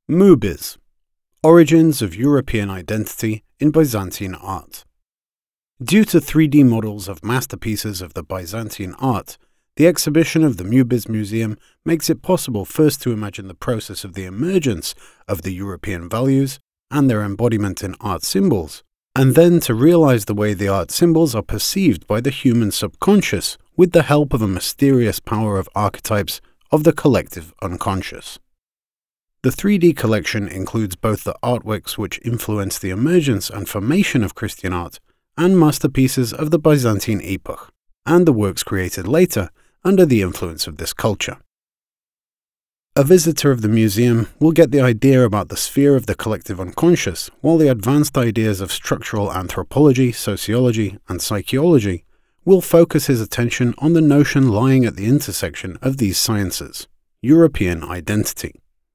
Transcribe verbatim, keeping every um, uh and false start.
Mubiz: Origins of European Identity in Byzantine Art. Due to three D models of masterpieces of the Byzantine art, the exhibition of the Mubiz Museum makes it possible first to imagine the process of the emergence of the European values and their embodiment in art symbols, and then to realize the way the art symbols are perceived by the human subconscious with the help of a mysterious power of archetypes of the collective unconscious. The three D collection includes both the artworks which influence the emergence and formation of Christian art and masterpieces of the Byzantine epoch, and the works created later under the influence of this culture. A visitor of the museum will get the idea about the sphere of the collective unconscious, while the advanced ideas of structural anthropology, sociology, and psychology will focus his attention on the notion lying at the intersection of these sciences: European identity.